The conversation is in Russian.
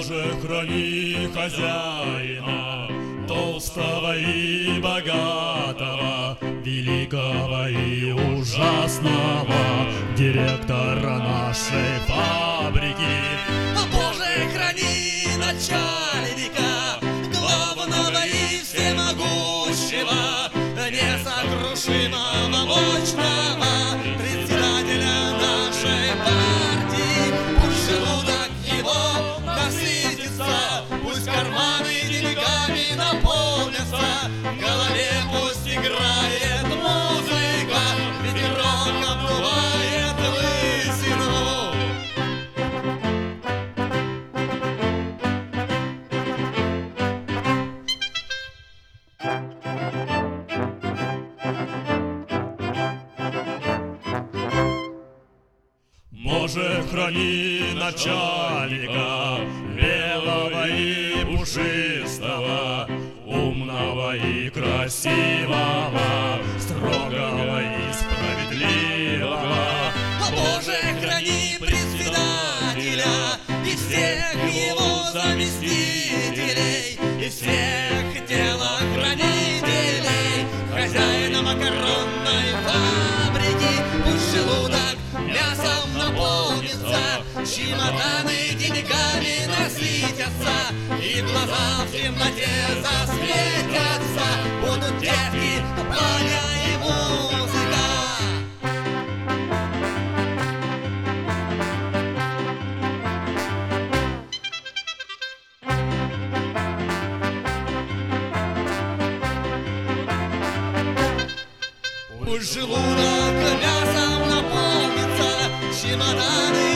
Боже, храни хозяина, толстого и богатого, великого и ужасного, директора нашей фабрики. Боже, храни начальника, главного и всемогущего, несокрушимого, мощного председателя нашей партии. Пусть желудок его насытится, пусть карманы деньгами наполнятся, в голове пусть играет музыка, ветерок обдувает лысину. Боже, храни начальника, белого и пушистого, умного и красивого, строгого и справедливого. Боже, храни председателя и всех его заместителей, и всех телохранителей, хозяина макаронной фабрики. Пусть желудок мясом наполнится, чемоданы деньгами насытятся, и глаза в темноте засветятся, будут детки, баня и музыка. Пусть желудок мясом наполнится, чемоданы